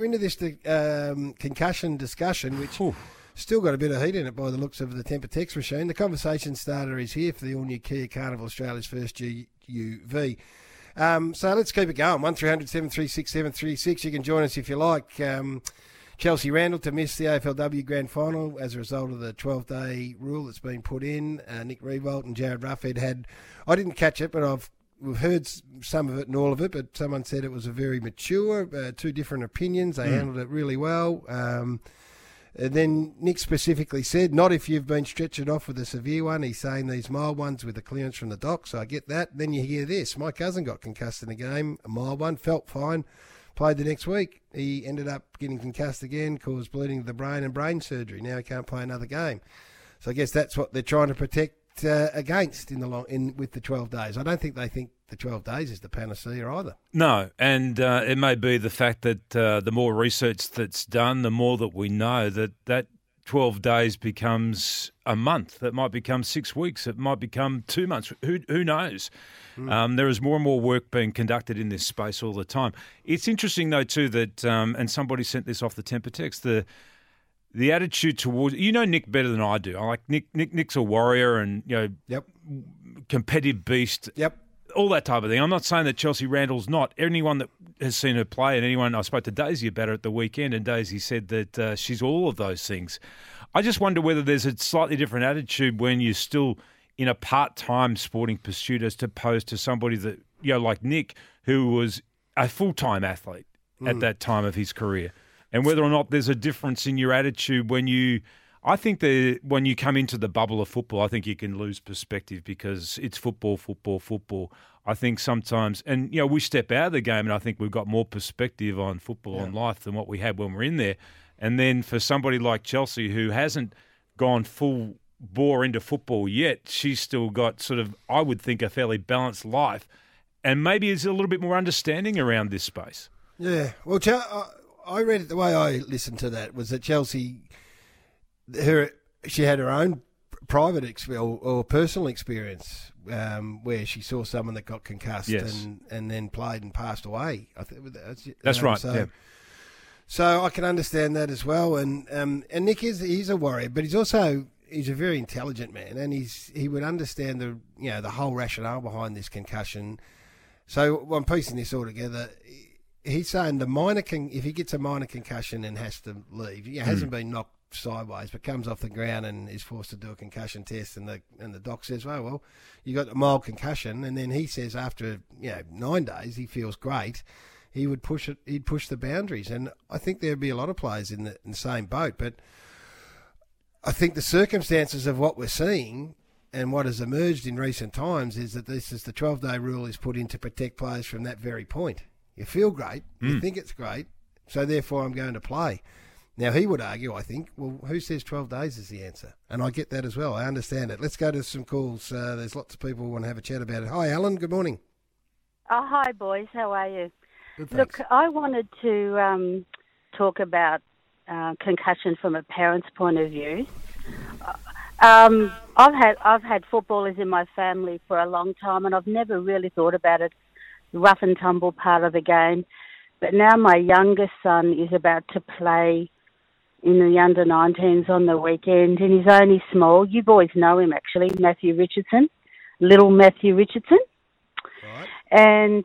into this concussion discussion, which still got a bit of heat in it by the looks of the Temper text machine. The conversation starter is here for the all-new Kia Carnival, Australia's first UV. So let's keep it going. 1300 736 736. You can join us if you like. Chelsea Randall to miss the AFLW Grand Final as a result of the 12-day rule that's been put in. Nick Revolt and Jared Ruffhead had... I didn't catch it, but we've heard some of it and all of it, but someone said it was a very mature, two different opinions. They handled it really well. And then Nick specifically said, not if you've been stretchered off with a severe one. He's saying these mild ones with the clearance from the doc, so I get that. Then you hear this. My cousin got concussed in a game, a mild one, felt fine, played the next week. He ended up getting concussed again, caused bleeding to the brain and brain surgery. Now he can't play another game. So I guess that's what they're trying to protect against with the 12 days. I don't think they think the 12 days is the panacea either. No, and it may be the fact that the more research that's done, the more that we know that 12 days becomes a month. It might become 6 weeks. It might become 2 months. Who knows? There is more and more work being conducted in this space all the time. It's interesting, though, too, that, and somebody sent this off the Temper text, the attitude towards... You know Nick better than I do. I like Nick. Nick's a warrior and, competitive beast. Yep. All that type of thing. I'm not saying that Chelsea Randall's not. Anyone that has seen her play, and anyone... I spoke to Daisy about it at the weekend, and Daisy said that she's all of those things. I just wonder whether there's a slightly different attitude when you're still in a part-time sporting pursuit as opposed to somebody that, like Nick, who was a full-time athlete at that time of his career. And whether or not there's a difference in your attitude when you... I think that when you come into the bubble of football, I think you can lose perspective because it's football. I think sometimes... And, we step out of the game and I think we've got more perspective on football and life than what we had when we're in there. And then for somebody like Chelsea who hasn't gone full bore into football yet, she's still got sort of, I would think, a fairly balanced life. And maybe there's a little bit more understanding around this space. Yeah. Well, I read it, the way I listened to that was that Chelsea, she had her own private or personal experience where she saw someone that got concussed and then played and passed away. I think that's right. So I can understand that as well. And Nick he's a warrior, but he's a very intelligent man, and he would understand the whole rationale behind this concussion. So I'm piecing this all together. He's saying if he gets a minor concussion and has to leave, he hasn't been knocked sideways, but comes off the ground and is forced to do a concussion test, and the doc says, well, you got a mild concussion, and then he says after 9 days he feels great, he would push it. He'd push the boundaries, and I think there'd be a lot of players in the same boat. But I think the circumstances of what we're seeing and what has emerged in recent times is that the 12-day rule is put in to protect players from that very point. You feel great, you think it's great, so therefore I'm going to play. Now, he would argue, I think, well, who says 12 days is the answer? And I get that as well. I understand it. Let's go to some calls. There's lots of people who want to have a chat about it. Hi, Alan. Good morning. Oh, hi, boys. How are you? Good, thanks. Look, I wanted to talk about concussion from a parent's point of view. I've had footballers in my family for a long time, and I've never really thought about it, the rough and tumble part of the game. But now my youngest son is about to play in the under-19s on the weekend, and he's only small. You boys know him, actually, Matthew Richardson, little Matthew Richardson. Right. And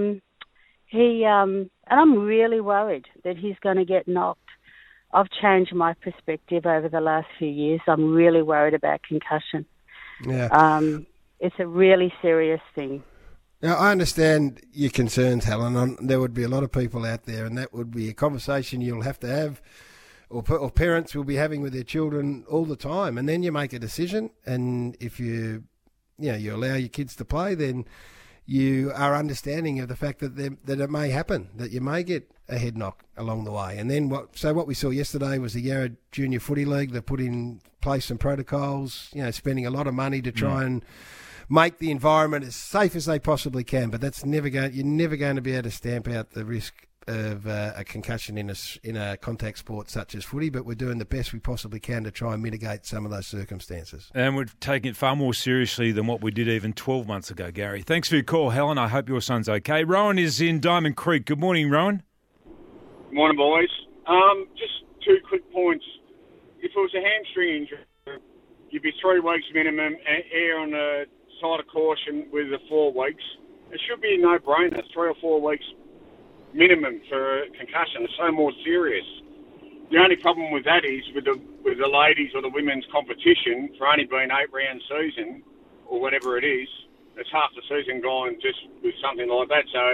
and I'm really worried that he's going to get knocked. I've changed my perspective over the last few years. I'm really worried about concussion. Yeah. It's a really serious thing. Now, I understand your concerns, Helen. There would be a lot of people out there, and that would be a conversation you'll have to have, or parents will be having with their children all the time. And then you make a decision, and if you allow your kids to play, then you are understanding of the fact that it may happen, that you may get a head knock along the way. And then what we saw yesterday was the Yarra Junior Footy League. They put in place some protocols, spending a lot of money to try and make the environment as safe as they possibly can. But you're never going to be able to stamp out the risk of a concussion in a contact sport such as footy, but we're doing the best we possibly can to try and mitigate some of those circumstances. And we're taking it far more seriously than what we did even 12 months ago, Gary. Thanks for your call, Helen. I hope your son's okay. Rowan is in Diamond Creek. Good morning, Rowan. Morning, boys. Just 2 quick points. If it was a hamstring injury, you'd be 3 weeks minimum and err on the side of caution with the 4 weeks. It should be a no-brainer. 3 or 4 weeks minimum for a concussion. It's so more serious. The only problem with that is with the ladies or the women's competition, for only being 8-round season or whatever it is, it's half the season gone just with something like that. So,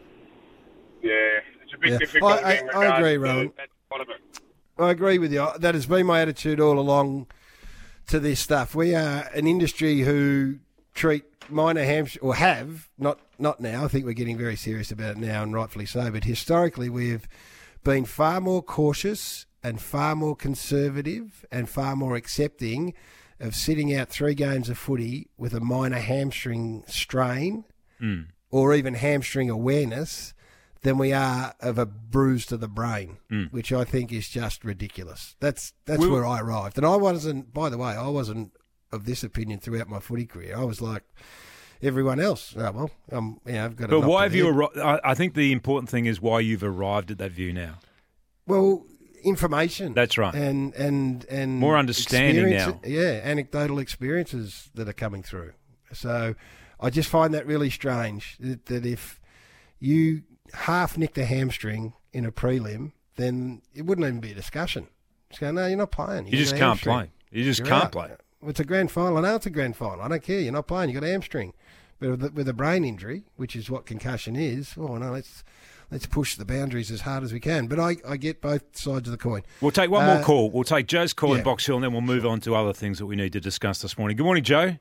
yeah, it's a bit difficult. I agree, Rowan. That part of it. I agree with you. That has been my attitude all along to this stuff. We are an industry who treat minor hamstring, or have, not now, I think we're getting very serious about it now, and rightfully so, but historically we've been far more cautious and far more conservative and far more accepting of sitting out 3 games of footy with a minor hamstring strain or even hamstring awareness than we are of a bruise to the brain, which I think is just ridiculous. That's where I arrived. And I wasn't, by the way, of this opinion throughout my footy career. I was like everyone else. Oh, well, I've got. But why have you arrived? I think the important thing is why you've arrived at that view now. Well, information. That's right. And more understanding now. Yeah, anecdotal experiences that are coming through. So I just find that really strange that if you half nicked a hamstring in a prelim, then it wouldn't even be a discussion. Just go, no, you're not playing. You just can't play. You just can't play. It's a grand final. I know it's a grand final. I don't care. You're not playing. You've got a hamstring. But with a brain injury, which is what concussion is, let's push the boundaries as hard as we can. But I get both sides of the coin. We'll take one more call. We'll take Joe's call in Box Hill, and then we'll move on to other things that we need to discuss this morning. Good morning, Joe.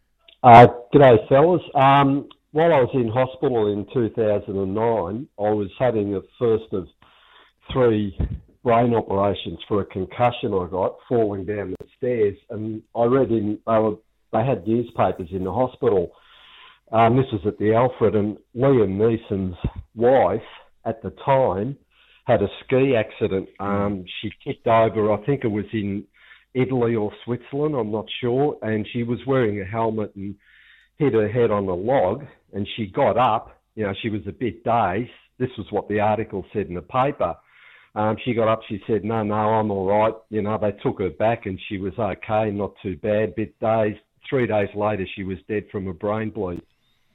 G'day, fellas. While I was in hospital in 2009, I was having the first of 3 brain operations for a concussion I got falling down the stairs, and I read they had newspapers in the hospital. This was at the Alfred, and Liam Neeson's wife at the time had a ski accident. She kicked over, I think it was in Italy or Switzerland, I'm not sure, and she was wearing a helmet and hit her head on a log, and she got up. She was a bit dazed. This was what the article said in the paper. She got up, she said, no, I'm all right. They took her back and she was okay, not too bad, bit dazed. 3 days later, she was dead from a brain bleed.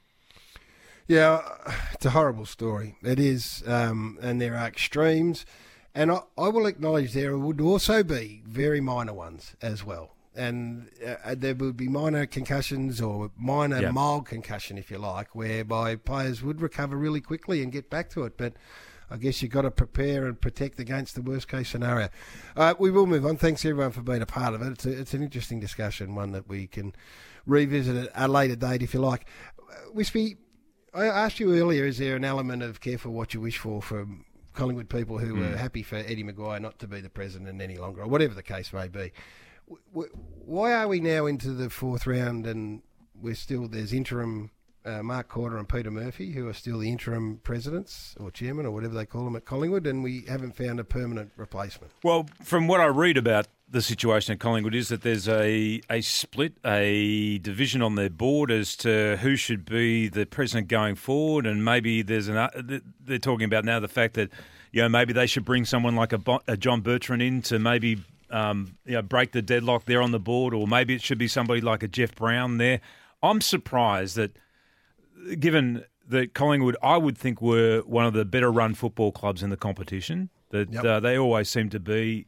Yeah, it's a horrible story. It is, and there are extremes. And I will acknowledge there would also be very minor ones as well. And there would be minor concussions or mild concussion, if you like, whereby players would recover really quickly and get back to it. But I guess you've got to prepare and protect against the worst-case scenario. We will move on. Thanks, everyone, for being a part of it. It's an interesting discussion, one that we can revisit at a later date, if you like. Wispy, I asked you earlier, is there an element of careful what you wish for from Collingwood people who were happy for Eddie Maguire not to be the president any longer, or whatever the case may be? Why are we now into the 4th round and there's interim Mark Corder and Peter Murphy, who are still the interim presidents or chairman or whatever they call them at Collingwood, and we haven't found a permanent replacement? Well, from what I read about the situation at Collingwood is that there's a split, a division on their board as to who should be the president going forward, and maybe they're talking about now the fact that maybe they should bring someone like a John Bertrand in to maybe break the deadlock there on the board, or maybe it should be somebody like a Jeff Brown there. I'm surprised that, given that Collingwood, I would think, were one of the better run football clubs in the competition, that they always seem to be,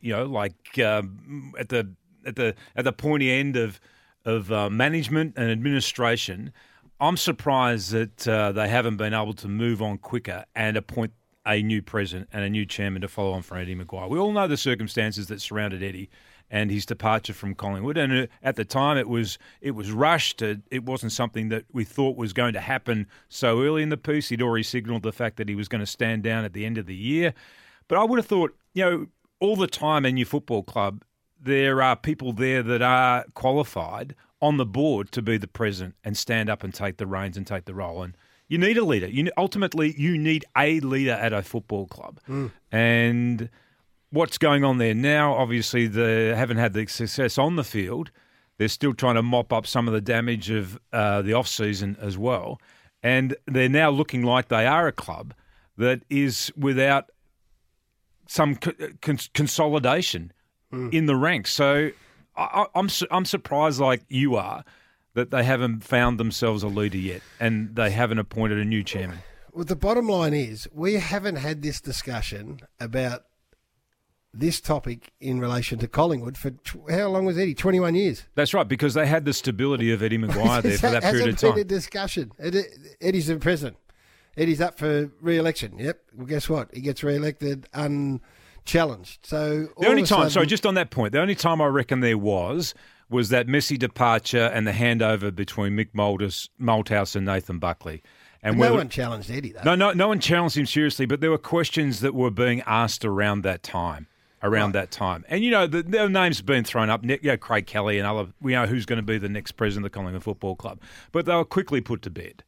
at the pointy end of management and administration. I'm surprised that they haven't been able to move on quicker and appoint a new president and a new chairman to follow on from Eddie Maguire. We all know the circumstances that surrounded Eddie and his departure from Collingwood, and at the time it was rushed. It wasn't something that we thought was going to happen so early in the piece. He'd already signalled the fact that he was going to stand down at the end of the year. But I would have thought, all the time in your football club, there are people there that are qualified on the board to be the president and stand up and take the reins and take the role. And you need a leader. Ultimately, you need a leader at a football club. And what's going on there now, obviously, they haven't had the success on the field. They're still trying to mop up some of the damage of the off-season as well. And they're now looking like they are a club that is without some consolidation in the ranks. So I'm surprised, like you are, that they haven't found themselves a leader yet and they haven't appointed a new chairman. Well, the bottom line is we haven't had this discussion about this topic in relation to Collingwood for how long was Eddie? 21 years. That's right, because they had the stability of Eddie Maguire there for that period of hasn't time. been a discussion. Eddie's the president. Eddie's up for re-election. Yep. Well, guess what? He gets re-elected unchallenged. So the only time, sorry, just on that point, the only time I reckon there was that Messi departure and the handover between Mick Malthouse and Nathan Buckley. And no one challenged Eddie, though. No one challenged him seriously, but there were questions that were being asked around that time. That time. And, the names have been thrown up, Craig Kelly and other, who's going to be the next president of the Collingwood Football Club. But they were quickly put to bed.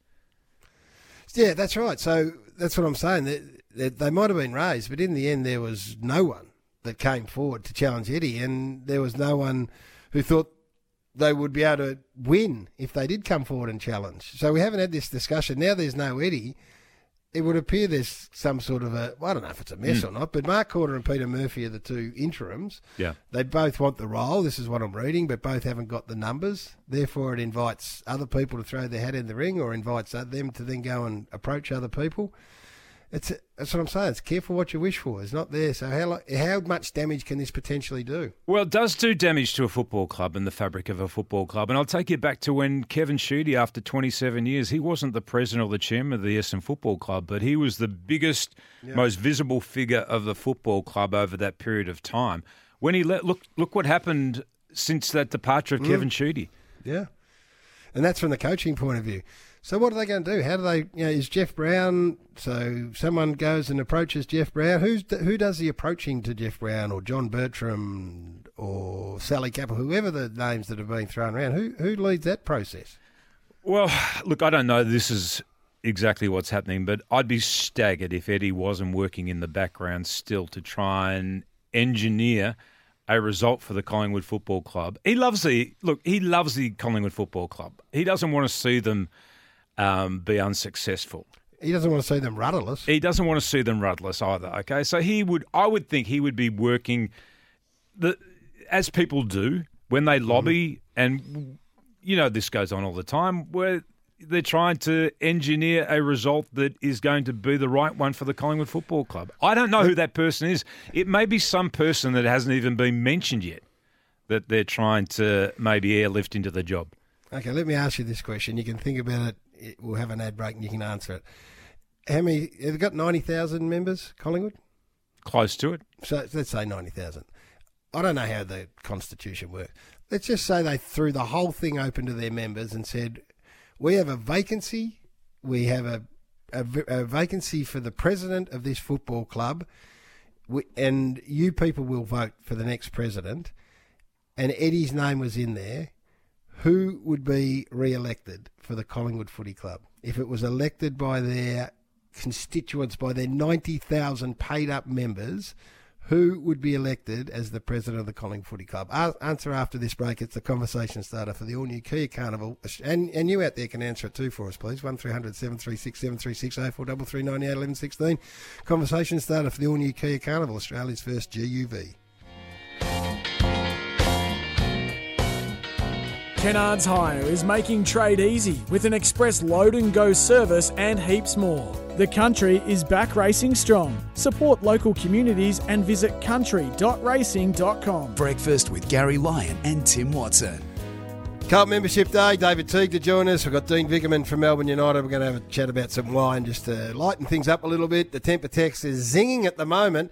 Yeah, that's right. So that's what I'm saying. That they might have been raised, but in the end there was no one that came forward to challenge Eddie, and there was no one who thought they would be able to win if they did come forward and challenge. So we haven't had this discussion. Now there's no Eddie. It would appear there's some sort of I don't know if it's a mess or not, but Mark Corder and Peter Murphy are the two interims. Yeah. They both want the role. This is what I'm reading, but both haven't got the numbers. Therefore, it invites other people to throw their hat in the ring or invites them to then go and approach other people. That's what I'm saying. It's careful what you wish for. It's not there. So how much damage can this potentially do? Well, it does do damage to a football club and the fabric of a football club. And I'll take you back to when Kevin Sheedy, after 27 years, he wasn't the president or the chairman of the Essendon Football Club, but he was the biggest, most visible figure of the football club over that period of time. When he look what happened since that departure of Kevin Sheedy. Yeah. And that's from the coaching point of view. So what are they going to do? How do they, is Jeff Brown, so someone goes and approaches Jeff Brown. Who does the approaching to Jeff Brown or John Bertram or Sally Capel, whoever the names that have been thrown around? Who leads that process? Well, look, I don't know this is exactly what's happening, but I'd be staggered if Eddie wasn't working in the background still to try and engineer a result for the Collingwood Football Club. He loves the Collingwood Football Club. He doesn't want to see them be unsuccessful. He doesn't want to see them rudderless. He doesn't want to see them rudderless either. Okay, so I would think he would be working as people do when they lobby, and this goes on all the time, where they're trying to engineer a result that is going to be the right one for the Collingwood Football Club. I don't know who that person is. It may be some person that hasn't even been mentioned yet that they're trying to maybe airlift into the job. Okay, let me ask you this question. You can think about it. We'll have an ad break and you can answer it. How many? Have they got 90,000 members, Collingwood? Close to it. So let's say 90,000. I don't know how the Constitution works. Let's just say they threw the whole thing open to their members and said, we have a vacancy. We have a vacancy for the president of this football club, and you people will vote for the next president. And Eddie's name was in there. Who would be re-elected for the Collingwood Footy Club if it was elected by their constituents, by their 90,000 paid-up members? Who would be elected as the president of the Collingwood Footy Club? Answer after this break. It's the conversation starter for the all-new Kia Carnival. And you out there can answer it too for us, please. 1300 736 736 0433 98 11 16. Conversation starter for the all-new Kia Carnival, Australia's first GUV. Kennards Hire is making trade easy with an express load and go service and heaps more. The country is back racing strong. Support local communities and visit country.racing.com. Breakfast with Gary Lyon and Tim Watson. Cult Membership Day, David Teague to join us. We've got Dean Vickerman from Melbourne United. We're going to have a chat about some wine just to lighten things up a little bit. The temper text is zinging at the moment.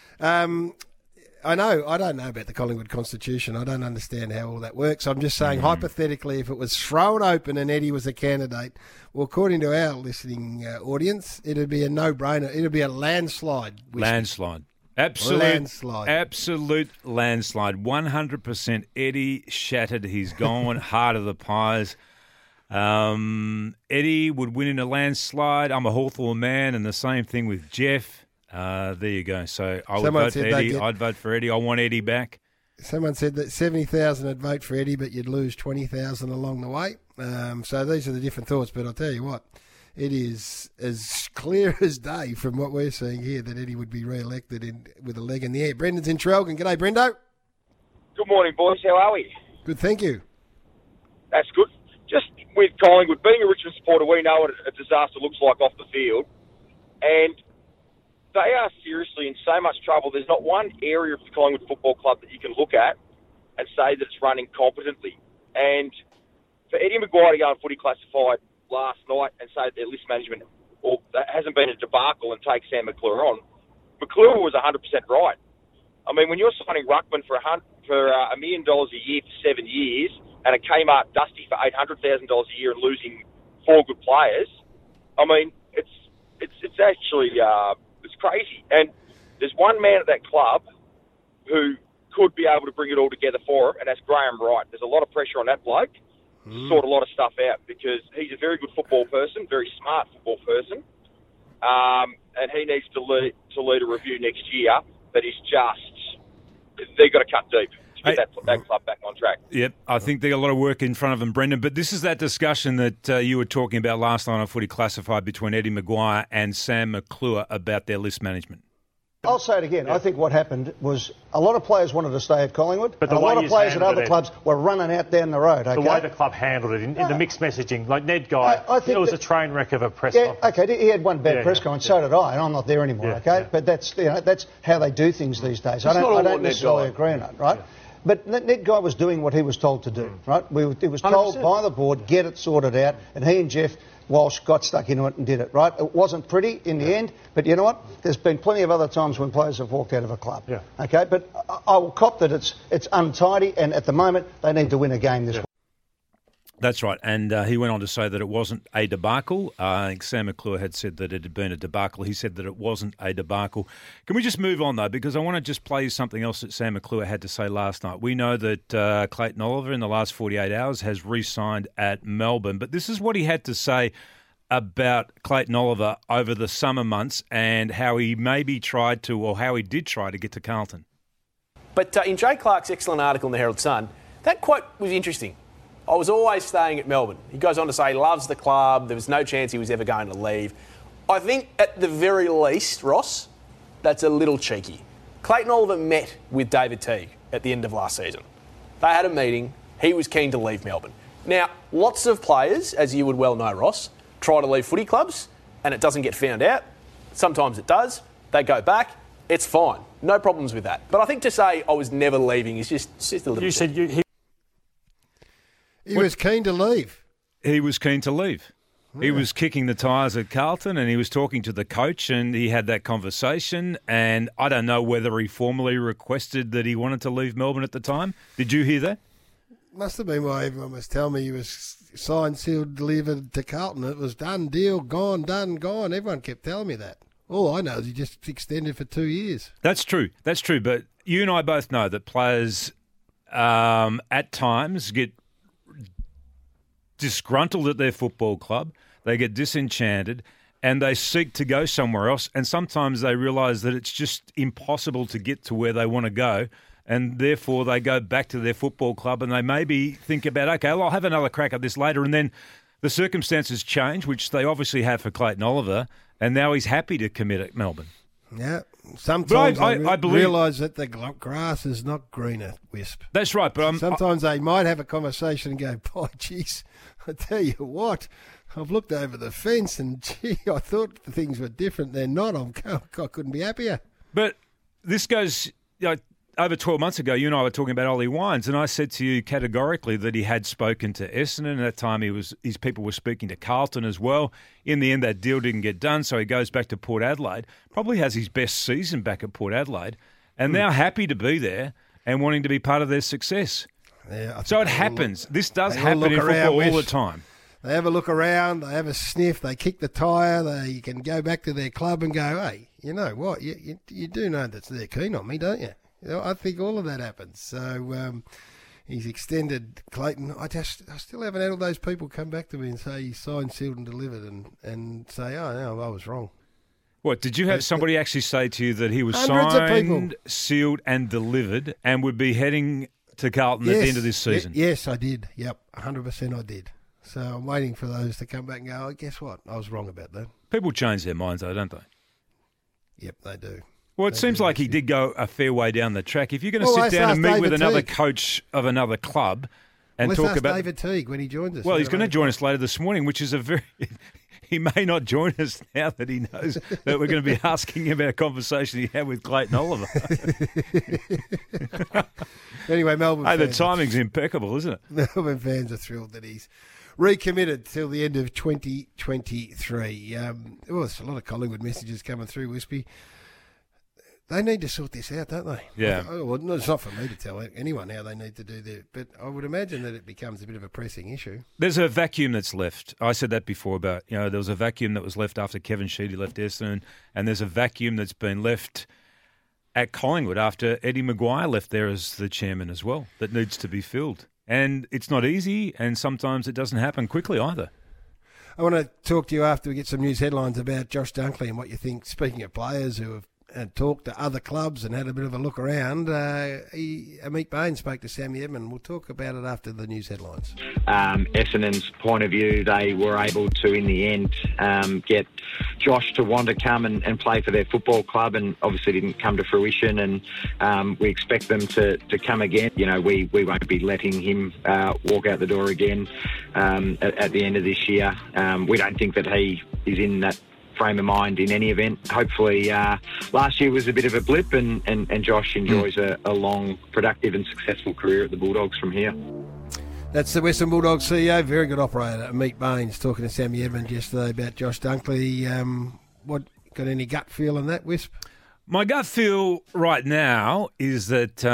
I don't know about the Collingwood Constitution. I don't understand how all that works. I'm just saying, hypothetically, if it was thrown open and Eddie was a candidate, well, according to our listening audience, it'd be a no-brainer. It'd be a landslide. Landslide. Absolute landslide. 100%. Eddie shattered. He's gone. Heart of the Pies. Eddie would win in a landslide. I'm a Hawthorn man, and the same thing with Jeff. There you go. So I would vote for Eddie. I'd vote for Eddie. I want Eddie back. Someone said that 70,000 would vote for Eddie, but you'd lose 20,000 along the way. So these are the different thoughts. But I'll tell you what, it is as clear as day from what we're seeing here that Eddie would be re-elected with a leg in the air. Brendan's in Trelgan. G'day, Brendo. Good morning, boys. How are we? Good, thank you. That's good. Just with Collingwood, being a Richmond supporter, we know what a disaster looks like off the field. And they are seriously in so much trouble. There's not one area of the Collingwood Football Club that you can look at and say that it's running competently. And for Eddie Maguire to go on Footy Classified last night and say that their list management that hasn't been a debacle and take Sam McClure on, McClure was 100% right. I mean, when you're signing Ruckman for $1 million a year for 7 years, and it came up Dusty for $800,000 a year and losing 4 good players, I mean, it's actually it's crazy. And there's one man at that club who could be able to bring it all together for him, and that's Graham Wright. There's a lot of pressure on that bloke to sort a lot of stuff out because he's a very good football person, very smart football person, and he needs to lead a review next year that is they've got to cut deep to get that club back on track. Yep, I think they've got a lot of work in front of them, Brendan. But this is that discussion that you were talking about last night on Footy Classified between Eddie Maguire and Sam McClure about their list management. I'll say it again. Yeah. I think what happened was a lot of players wanted to stay at Collingwood, but a lot of players at other clubs were running out down the road. Okay? The way the club handled it in the mixed messaging, like Ned Guy, I think it was a train wreck of a press conference. Okay, he had one bad press conference, so did I, and I'm not there anymore. But that's how they do things these days. I don't necessarily agree on it, right? Yeah. But Ned Guy was doing what he was told to do, right? He was told 100%. By the board, get it sorted out, and he and Jeff Walsh got stuck into it and did it, right? It wasn't pretty in the end, but you know what? There's been plenty of other times when players have walked out of a club. Yeah. Okay, but I will cop that it's untidy, and at the moment they need to win a game this week. That's right, and he went on to say that it wasn't a debacle. I think Sam McClure had said that it had been a debacle. He said that it wasn't a debacle. Can we just move on, though, because I want to just play you something else that Sam McClure had to say last night. We know that Clayton Oliver in the last 48 hours has re-signed at Melbourne, but this is what he had to say about Clayton Oliver over the summer months and how he maybe tried to, or how he did try to get to Carlton. But in Jay Clark's excellent article in the Herald Sun, that quote was interesting. I was always staying at Melbourne. He goes on to say he loves the club. There was no chance he was ever going to leave. I think at the very least, Ross, that's a little cheeky. Clayton Oliver met with David Teague at the end of last season. They had a meeting. He was keen to leave Melbourne. Now, lots of players, as you would well know, Ross, try to leave footy clubs and it doesn't get found out. Sometimes it does. They go back. It's fine. No problems with that. But I think to say I was never leaving is just a little bit. He was keen to leave. He was keen to leave. Yeah. He was kicking the tyres at Carlton and he was talking to the coach and he had that conversation, and I don't know whether he formally requested that he wanted to leave Melbourne at the time. Did you hear that? Must have been why everyone was telling me he was signed, sealed, delivered to Carlton. It was done, deal, gone, done, gone. Everyone kept telling me that. All I know is he just extended for 2 years. That's true. That's true. But you and I both know that players at times get disgruntled at their football club, they get disenchanted, and they seek to go somewhere else, and sometimes they realise that it's just impossible to get to where they want to go, and therefore they go back to their football club and they maybe think about, okay, well, I'll have another crack at this later, and then the circumstances change, which they obviously have for Clayton Oliver, and now he's happy to commit at Melbourne. Yeah, sometimes I realise that the grass is not greener, Wisp. That's right, but sometimes they might have a conversation and go, "Boy, geez, I tell you what, I've looked over the fence and gee, I thought things were different. They're not. I couldn't be happier." But this goes, over 12 months ago, you and I were talking about Ollie Wines, and I said to you categorically that he had spoken to Essendon. At that time, his people were speaking to Carlton as well. In the end, that deal didn't get done, so he goes back to Port Adelaide. Probably has his best season back at Port Adelaide, and now happy to be there and wanting to be part of their success. Yeah, so it happens. This does happen in football all the time. They have a look around, they have a sniff, they kick the tyre, they can go back to their club and go, hey, you know what, you do know that they're keen on me, don't you? I think all of that happens. So he's extended Clayton. I still haven't had all those people come back to me and say he's signed, sealed and delivered and say, oh, no, I was wrong. What, did you have somebody actually say to you that he was signed, sealed and delivered and would be heading to Carlton at the end of this season? Yes, I did. Yep, 100% I did. So I'm waiting for those to come back and go, oh, guess what? I was wrong about that. People change their minds, though, don't they? Yep, they do. Well, it seems like he did go a fair way down the track. If you're going to sit let's down ask and meet David with another Teague. coach of another club and Let's talk ask about David Teague when he joins us. Well, he's going to join us later this morning, which is a very. He may not join us now that he knows that we're going to be asking him about a conversation he had with Clayton Oliver. Anyway, Melbourne. Hey, the timing's impeccable, isn't it? Melbourne fans are thrilled that he's recommitted till the end of 2023. There's a lot of Collingwood messages coming through, Wispy. They need to sort this out, don't they? Yeah. Well, it's not for me to tell anyone how they need to do that, but I would imagine that it becomes a bit of a pressing issue. There's a vacuum that's left. I said that before about, there was a vacuum that was left after Kevin Sheedy left Essendon, and there's a vacuum that's been left at Collingwood after Eddie Maguire left there as the chairman as well that needs to be filled. And it's not easy, and sometimes it doesn't happen quickly either. I want to talk to you after we get some news headlines about Josh Dunkley and what you think, speaking of players who have talked to other clubs and had a bit of a look around. Amit Bain spoke to Sammy Edmund. We'll talk about it after the news headlines. Essendon's point of view, they were able to, in the end, get Josh to want to come and play for their football club, and obviously didn't come to fruition, and we expect them to come again. We won't be letting him walk out the door again at the end of this year. We don't think that he is in that frame of mind in any event. Hopefully last year was a bit of a blip, and Josh enjoys a long, productive and successful career at the Bulldogs from here. That's the Western Bulldogs CEO, very good operator, Amit Baines, talking to Sammy Edmund yesterday about Josh Dunkley. What got any gut feel on that, Wisp? My gut feel right now is that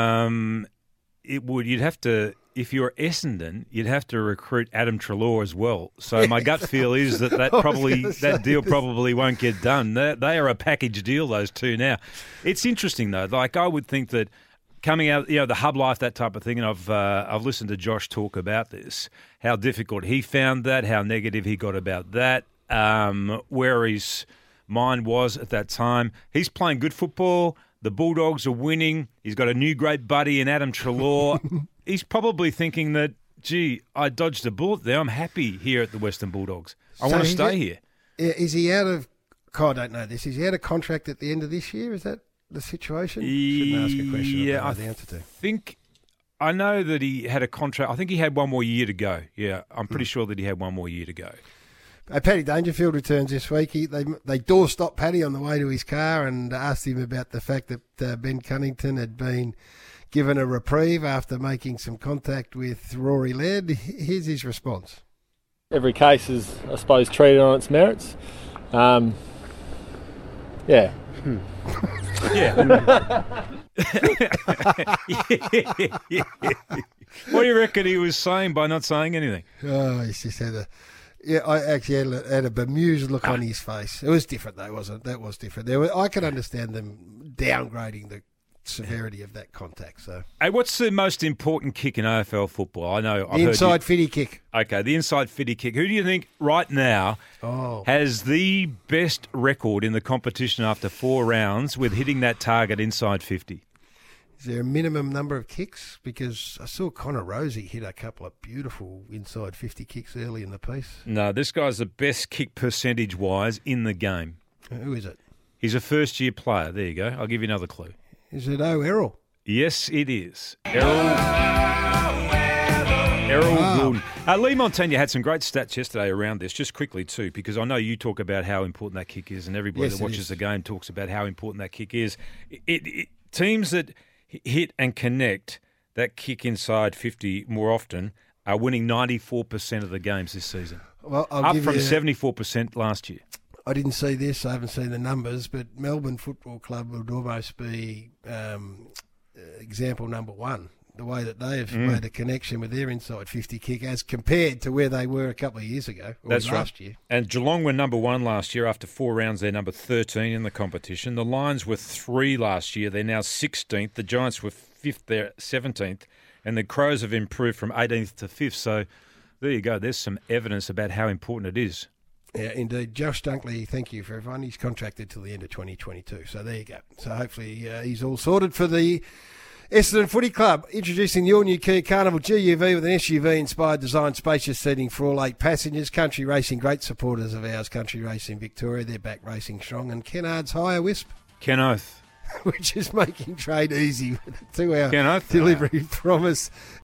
you'd have to, if you're Essendon, you'd have to recruit Adam Treloar as well. So my gut feel is that deal probably won't get done. They are a package deal, those two now. It's interesting though. Like, I would think that coming out, the hub life, that type of thing, and I've listened to Josh talk about this, how difficult he found that, how negative he got about that, where his mind was at that time. He's playing good football. The Bulldogs are winning. He's got a new great buddy in Adam Treloar. He's probably thinking that, gee, I dodged a bullet there. I'm happy here at the Western Bulldogs. I want to stay here. Is he out of... I don't know this. Is he out of contract at the end of this year? Is that the situation? Shouldn't ask a question I don't know the answer to. I know that he had a contract. I think he had one more year to go. Yeah, I'm pretty sure that he had one more year to go. Paddy Dangerfield returns this week. They door-stopped Paddy on the way to his car and asked him about the fact that Ben Cunnington had been given a reprieve after making some contact with Rory Laird. Here's his response. Every case is, I suppose, treated on its merits. Yeah. Yeah. What do you reckon he was saying by not saying anything? Oh, he's just had a... Yeah, I actually had a bemused look on his face. It was different, though, wasn't it? That was different. I can understand them downgrading the severity of that contact. So, hey, what's the most important kick in AFL football? I know the inside fitty kick. Okay, the inside fitty kick. Who do you think right now has the best record in the competition after 4 rounds with hitting that target inside 50? Is there a minimum number of kicks? Because I saw Connor Rosie hit a couple of beautiful inside 50 kicks early in the piece. No, this guy's the best kick percentage-wise in the game. Who is it? He's a first-year player. There you go. I'll give you another clue. Is it Errol? Yes, it is. Errol Goulden. Lee Montagna had some great stats yesterday around this, just quickly too, because I know you talk about how important that kick is, and everybody that watches the game talks about how important that kick is. Teams that hit and connect that kick inside 50 more often are winning 94% of the games this season. Well, up from 74% last year. I didn't see this. I haven't seen the numbers, but Melbourne Football Club would almost be example number one. The way that they have made a connection with their inside 50 kick as compared to where they were a couple of years ago, or last year. And Geelong were number 1 last year. After 4 rounds, they're number 13 in the competition. The Lions were 3 last year. They're now 16th. The Giants were 5th. They're 17th. And the Crows have improved from 18th to 5th. So there you go. There's some evidence about how important it is. Yeah, indeed. Josh Dunkley, thank you for everyone. He's contracted till the end of 2022. So there you go. So hopefully he's all sorted for the Essendon Footy Club introducing the all-new Kia Carnival GUV with an SUV-inspired design, spacious seating for all 8 passengers. Country Racing, great supporters of ours. Country Racing Victoria, they're back racing strong. And Kennard's Hire Wisp, Ken Oath, which is making trade easy with a 2-hour Ken Oath delivery promise.